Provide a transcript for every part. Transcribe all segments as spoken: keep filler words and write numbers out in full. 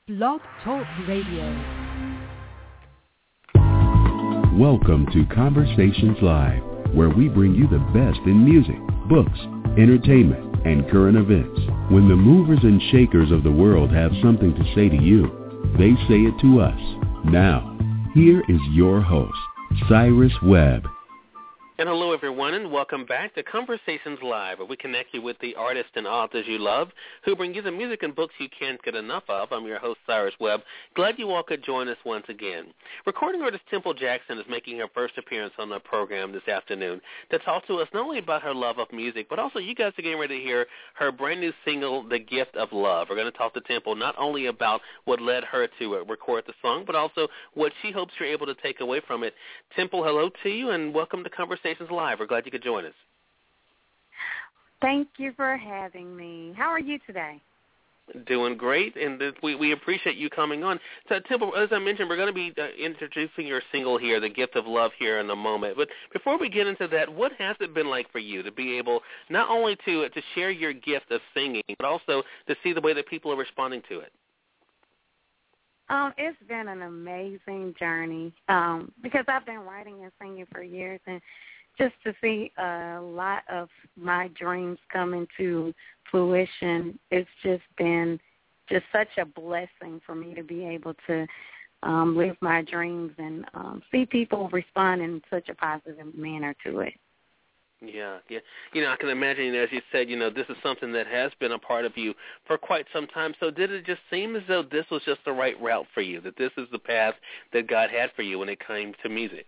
Blog Talk Radio. Welcome to Conversations Live, where we bring you the best in music, books, entertainment, and current events. When the movers and shakers of the world have something to say to you, they say it to us. Now, here is your host, Cyrus Webb. And hello, everyone, and welcome back to Conversations Live, where we connect you with the artists and authors you love who bring you the music and books you can't get enough of. I'm your host, Cyrus Webb. Glad you all could join us once again. Recording artist Temple Jackson is making her first appearance on the program this afternoon to talk to us not only about her love of music, but also you guys are getting ready to hear her brand new single, The Gift of Love. We're going to talk to Temple not only about what led her to uh, record the song, but also what she hopes you're able to take away from it. Temple, hello to you, and welcome to Conversations Live. We're glad you could join us. Thank you for having me. How are you today? Doing great, and we, we appreciate you coming on. So, Temple, as I mentioned, we're going to be uh, introducing your single here, The Gift of Love, here in a moment. But before we get into that, what has it been like for you to be able not only to, to share your gift of singing, but also to see the way that people are responding to it? Um, it's been an amazing journey um, because I've been writing and singing for years, and just to see a lot of my dreams come into fruition, it's just been just such a blessing for me to be able to um, live my dreams and um, see people respond in such a positive manner to it. Yeah, yeah. You know, I can imagine, as you said, you know, this is something that has been a part of you for quite some time. So did it just seem as though this was just the right route for you, that this is the path that God had for you when it came to music?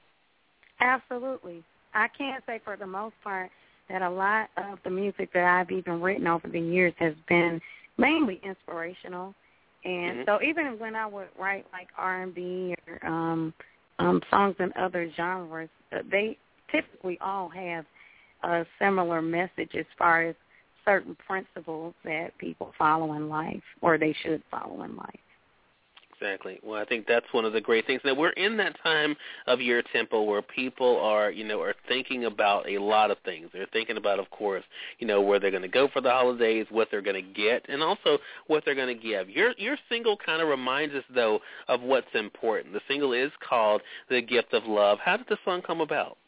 Absolutely. I can say for the most part that a lot of the music that I've even written over the years has been mainly inspirational. And mm-hmm. so even when I would write like R and B or um, um, songs in other genres, they typically all have a similar message as far as certain principles that people follow in life, or they should follow in life. Exactly. Well, I think that's one of the great things. Now, we're in that time of year, Temple, where people are, you know, are thinking about a lot of things. They're thinking about, of course, you know, where they're going to go for the holidays, what they're going to get, and also what they're going to give. Your your single kind of reminds us, though, of what's important. The single is called The Gift of Love. How did the song come about?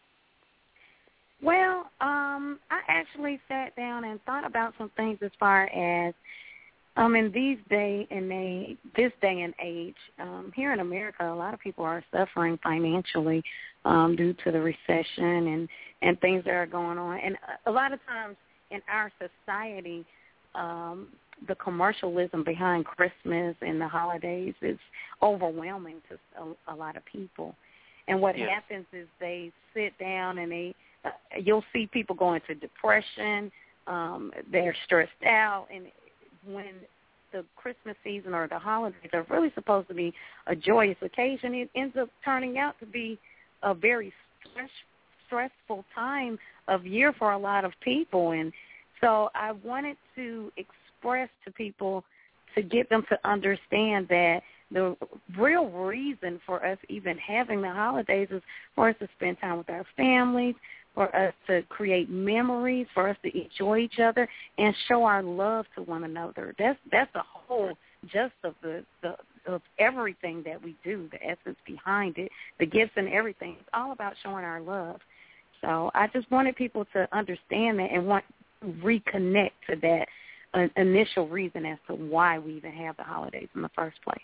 Well, um, I actually sat down and thought about some things as far as Um, in these day and age, this day and age, um, here in America, a lot of people are suffering financially um, due to the recession and, and things that are going on. And a lot of times in our society, um, the commercialism behind Christmas and the holidays is overwhelming to a, a lot of people. And what yes. happens is they sit down and they, uh, you'll see people go into depression. Um, they're stressed out, and when the Christmas season or the holidays are really supposed to be a joyous occasion, it ends up turning out to be a very stress, stressful time of year for a lot of people. And so I wanted to express to people to get them to understand that the real reason for us even having the holidays is for us to spend time with our families, for us to create memories, for us to enjoy each other and show our love to one another. That's that's the whole gist of the, the of everything that we do, the essence behind it, the gifts and everything. It's all about showing our love. So I just wanted people to understand that and want to reconnect to that uh, initial reason as to why we even have the holidays in the first place.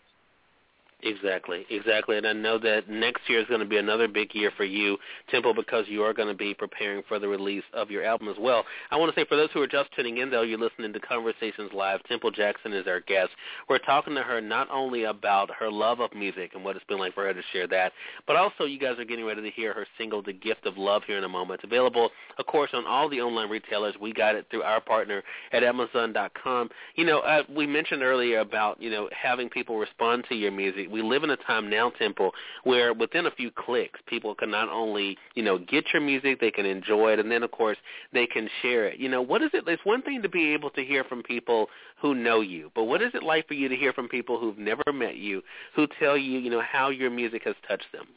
Exactly, exactly. And I know that next year is going to be another big year for you, Temple, because you are going to be preparing for the release of your album as well. I want to say for those who are just tuning in, though, you're listening to Conversations Live. Temple Jackson is our guest. We're talking to her not only about her love of music and what it's been like for her to share that, but also you guys are getting ready to hear her single, The Gift of Love, here in a moment. It's available, of course, on all the online retailers. We got it through our partner at Amazon dot com. You know, uh, we mentioned earlier about, you know, having people respond to your music. We live in a time now, Temple, where within a few clicks, people can not only, you know, get your music, they can enjoy it, and then, of course, they can share it. You know, what is it? It's one thing to be able to hear from people who know you, but what is it like for you to hear from people who've never met you, who tell you, you know, how your music has touched them?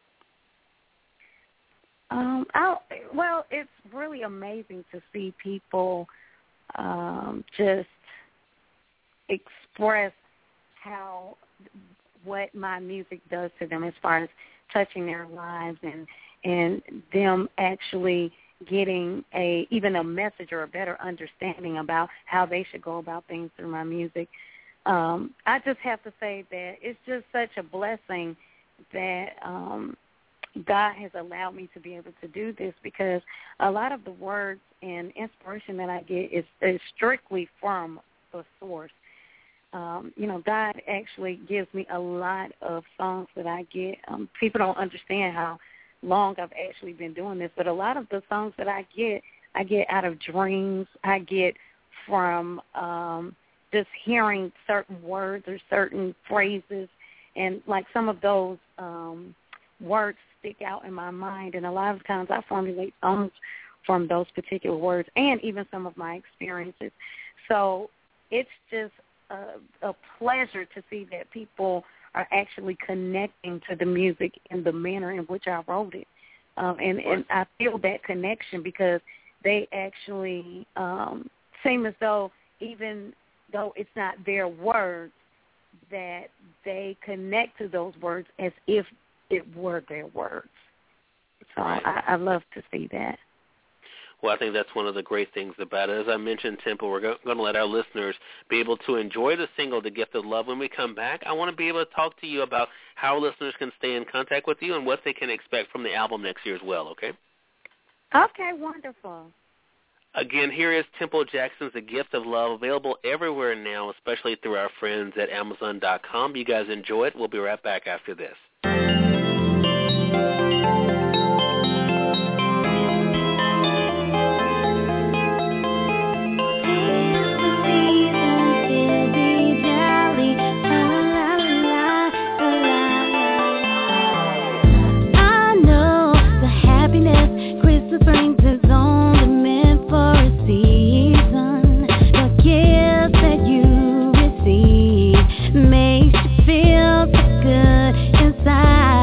Um, I'll, well, it's really amazing to see people um, just express how what my music does to them as far as touching their lives and and them actually getting a even a message or a better understanding about how they should go about things through my music. Um, I just have to say that it's just such a blessing that um, God has allowed me to be able to do this, because a lot of the words and inspiration that I get is, is strictly from the source. Um, you know, God actually gives me a lot of songs that I get. Um, people don't understand how long I've actually been doing this, but a lot of the songs that I get, I get out of dreams. I get from um, just hearing certain words or certain phrases, and like some of those um, words stick out in my mind, and a lot of times I formulate songs from those particular words and even some of my experiences. So it's just a, a pleasure to see that people are actually connecting to the music in the manner in which I wrote it. Um, and, and I feel that connection because they actually um, seem as though, even though it's not their words, that they connect to those words as if it were their words. So I, I love to see that. Well, I think that's one of the great things about it. As I mentioned, Temple, we're going to let our listeners be able to enjoy the single, The Gift of Love. When we come back, I want to be able to talk to you about how listeners can stay in contact with you and what they can expect from the album next year as well, okay? Okay, wonderful. Again, here is Temple Jackson's The Gift of Love, available everywhere now, especially through our friends at Amazon dot com. You guys enjoy it. We'll be right back after this. Makes you feel so good inside.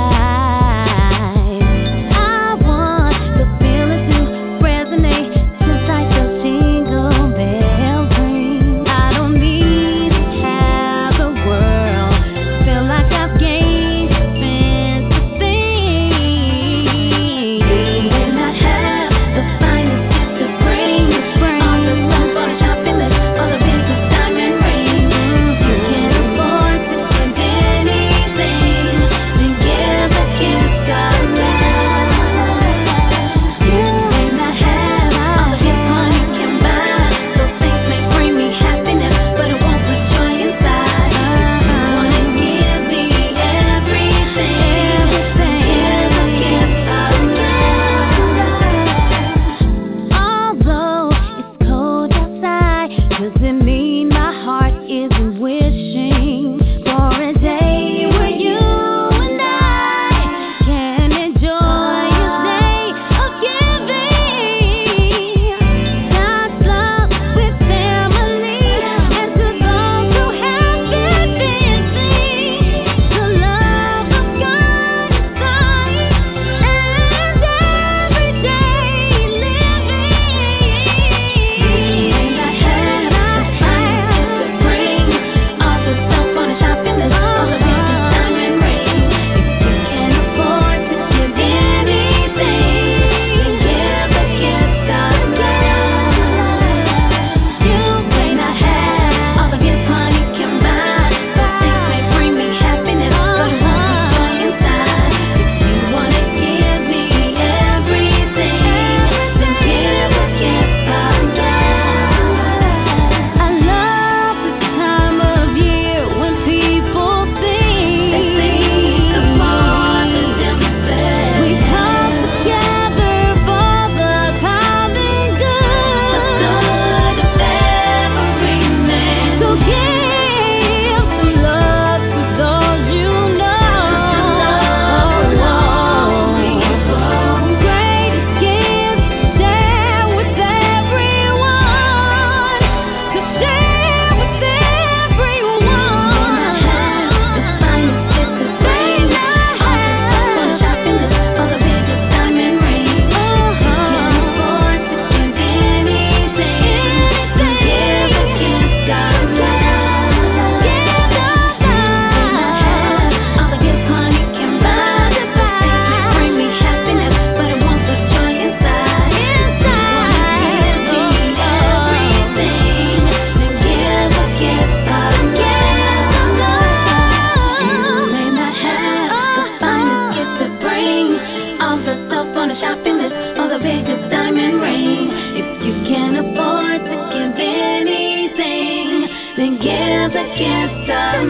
give the gift of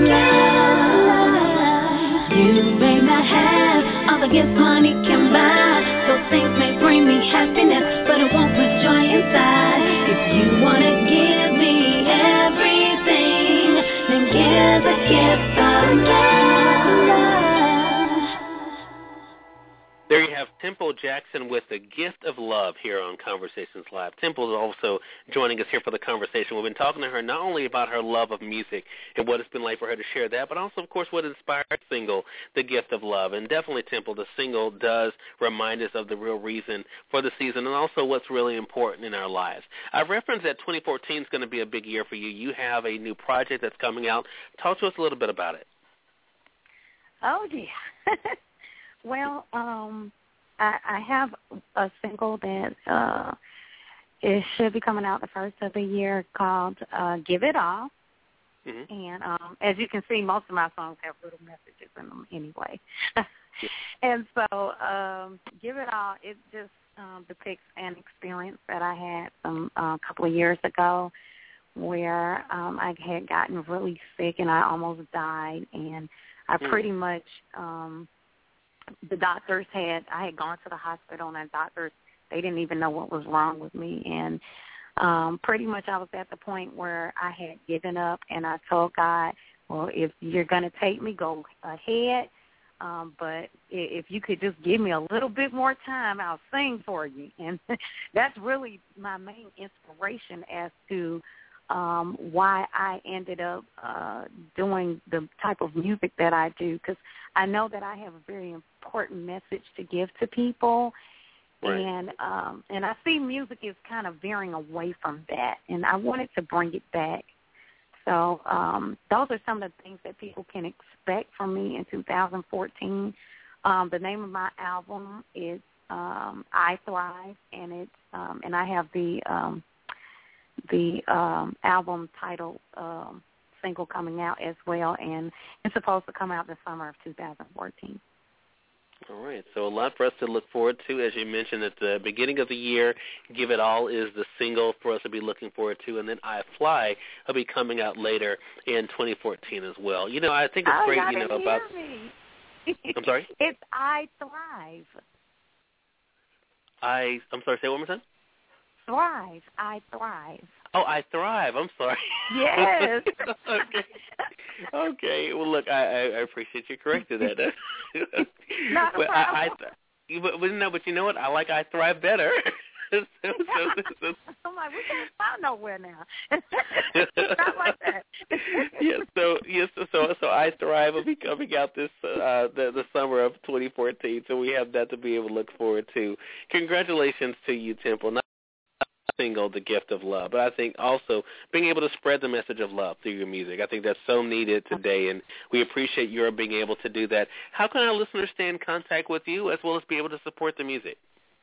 love. You may not have all the gifts money can buy. Those things may bring me happiness, but it won't put joy inside. If you want to give me everything, then give the gift of love. There you have Temple Jackson with the gift of love here on Conversations Live. Temple is also joining us here for the conversation. We've been talking to her not only about her love of music and what it's been like for her to share that, but also, of course, what inspired the single, The Gift of Love. And definitely, Temple, the single does remind us of the real reason for the season and also what's really important in our lives. I've referenced that twenty fourteen is going to be a big year for you. You have a new project that's coming out. Talk to us a little bit about it. Oh, yeah. Well, um, I, I have a single that uh, it should be coming out the first of the year called uh, Give It All. Mm-hmm. And um, as you can see, most of my songs have little messages in them anyway. And so um, Give It All, it just um, depicts an experience that I had some uh, a couple of years ago where um, I had gotten really sick and I almost died. And I pretty mm-hmm. much um, – the doctors had, I had gone to the hospital, and the doctors, they didn't even know what was wrong with me. And um, pretty much I was at the point where I had given up, and I told God, well, if you're going to take me, go ahead. Um, but if you could just give me a little bit more time, I'll sing for you. And that's really my main inspiration as to Um, why I ended up uh, doing the type of music that I do, because I know that I have a very important message to give to people, right. and um, and I see music is kind of veering away from that, and I wanted to bring it back. So um, those are some of the things that people can expect from me in two thousand fourteen. Um, the name of my album is um, I Thrive, and it's um, and I have the um, the um, album title um, single coming out as well, and it's supposed to come out the summer of two thousand fourteen. All right, so a lot for us to look forward to. As you mentioned at the beginning of the year, Give It All is the single for us to be looking forward to, and then I Fly will be coming out later in twenty fourteen as well. You know, I think it's oh, great, you know, hear about... Me. I'm sorry? It's I Thrive. I, I'm sorry, say it one more time? Thrive. I Thrive. Oh, I Thrive. I'm sorry. Yes. okay. Okay. Well, look, I, I appreciate you correcting that. Not a but problem. I, I, but, but, no, but you know what? I like I Thrive better. so, so, so, I'm like, we can't find nowhere now. Not like that. yes. So yes. So so I Thrive will be coming out this uh, the the summer of twenty fourteen. So we have that to be able to look forward to. Congratulations to you, Temple. Not single, The Gift of Love, but I think also being able to spread the message of love through your music. I think that's so needed today, and we appreciate your being able to do that. How can our listeners stay in contact with you as well as be able to support the music?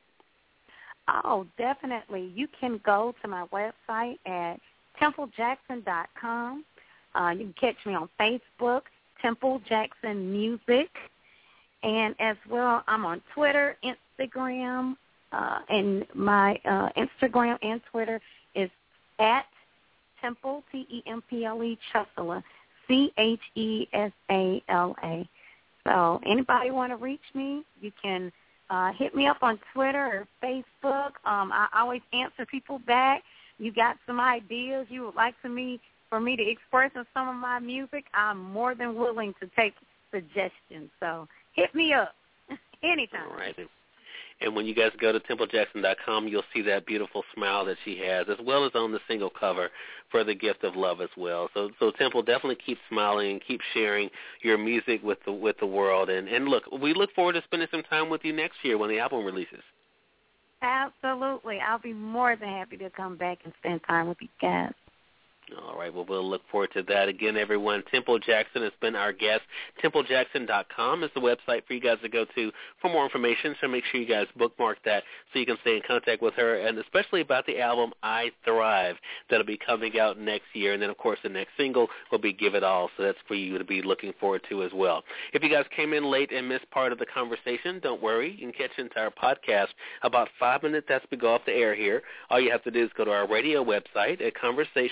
Oh, definitely. You can go to my website at temple jackson dot com. Uh, you can catch me on Facebook, Temple Jackson Music, and as well I'm on Twitter, Instagram, Uh, and my uh, Instagram and Twitter is at Temple, T E M P L E, Chesala, C H E S A L A. So anybody want to reach me, you can uh, hit me up on Twitter or Facebook. Um, I always answer people back. You got some ideas you would like to me for me to express in some of my music, I'm more than willing to take suggestions. So hit me up anytime. All right. And when you guys go to temple jackson dot com, you'll see that beautiful smile that she has, as well as on the single cover for The Gift of Love as well. So, so Temple, definitely keep smiling and keep sharing your music with the with the world. And, and look, we look forward to spending some time with you next year when the album releases. Absolutely. I'll be more than happy to come back and spend time with you guys. All right, well, we'll look forward to that. Again, everyone, Temple Jackson has been our guest. temple jackson dot com is the website for you guys to go to for more information, so make sure you guys bookmark that so you can stay in contact with her, and especially about the album I Thrive that will be coming out next year. And then, of course, the next single will be Give It All, so that's for you to be looking forward to as well. If you guys came in late and missed part of the conversation, don't worry. You can catch the entire podcast about five minutes after we go off the air here. All you have to do is go to our radio website at conversations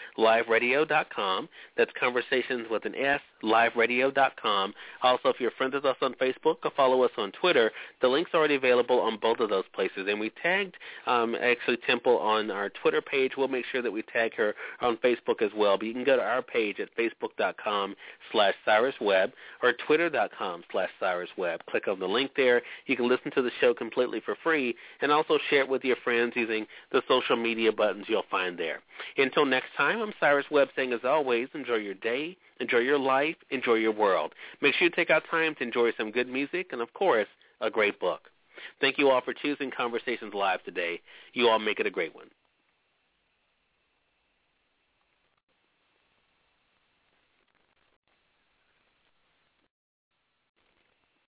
live radio dot com. That's Conversations with an S, live radio dot com. Also, if you're friends with us on Facebook or follow us on Twitter, the link's already available on both of those places. And we tagged um, actually Temple on our Twitter page. We'll make sure that we tag her on Facebook as well. But you can go to our page at facebook dot com slash Cyrus Webb or twitter dot com slash Cyrus Webb. Click on the link there. You can listen to the show completely for free and also share it with your friends using the social media buttons you'll find there. Until next time, I'm Cyrus Webb saying, as always, enjoy your day, enjoy your life, enjoy your world. Make sure you take out time to enjoy some good music and, of course, a great book. Thank you all for choosing Conversations Live today. You all make it a great one.